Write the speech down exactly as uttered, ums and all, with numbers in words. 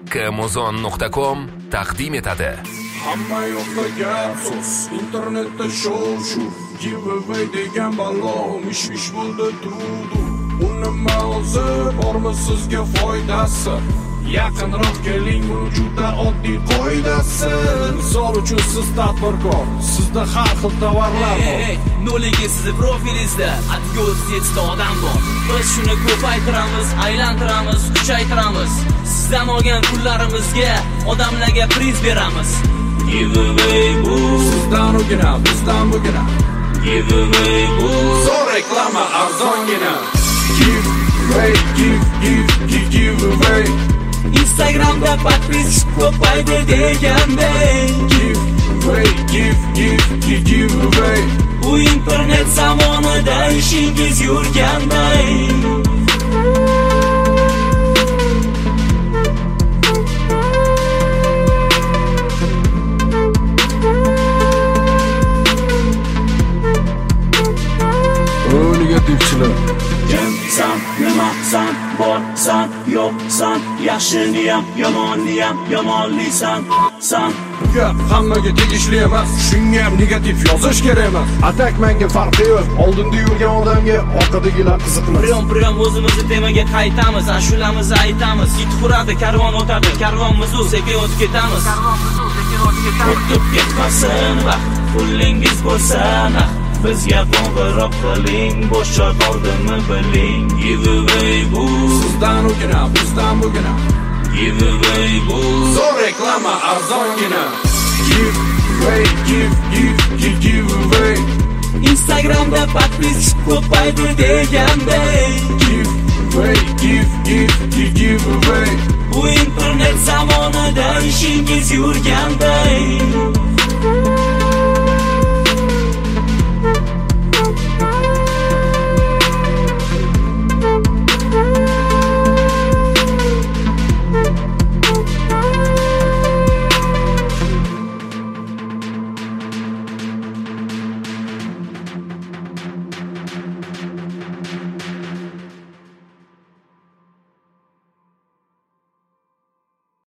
Amazon nuqta com taqdim etadi. Hamma yoqda gap so'z, internetda shov-shuv, giveaway degan balo mish-mish bo'ldi turdi. Uni ma'nosi bormi sizga foydasi? Yaqinroq keling, bu juda oddiy qoidasi. Misol uchun siz tadbirkor, sizda har xil tovarlar bor. Noligi sizni profilingizda atga o'ttiz yetti odam bor. Biz shuni ko'paytiramiz, aylantiramiz, kuchaytiramiz. Sizdan olgan pullarimizga odamlarga priz beramiz. Giveaway bu sizdan ugina, bizdan bugina. Giveaway bu zo'r reklama, arzongina. Giveaway, give, give, give, giveaway. Instagramda podpisk ko'paydi deganday. Giveaway, give, give, give, giveaway. Bu internet zamonida ishingiz yurganday. Negativchilar. Kimsan, nimasan, borsan, yo'qsan, yaxshiniyam, yomonniyam, yomonlisan, san. Gap hammaga tegishli emas, shunga ham negativ yozish kerak emas. Atak menga farqi yo'q, oldinda yurgan odamga orqadagilar qiziqmas. Priyon-priyon o'zimizni temaga qaytamiz, ashulamizni aytamiz. It quradi, karvon o'tadi, karvonmiz u sekin o'tib ketamiz. Karvonmiz u sekin o'tib ketamiz. O'tib ketmasin vaqt, pullingiz bo'lsa bizga qo'ng'iroq qiling, bo'sh joy qoldimi biling. Giveaway bu sizdan ugina, bizdan bugina. Giveaway bu zo'r reklama, arzongina. Giveaway, give, give, give, giveaway. Instagramda podpisk ko'paydi deganday. Giveaway, give, give, give, giveaway. Bu internet zamonida ishingiz yurganday.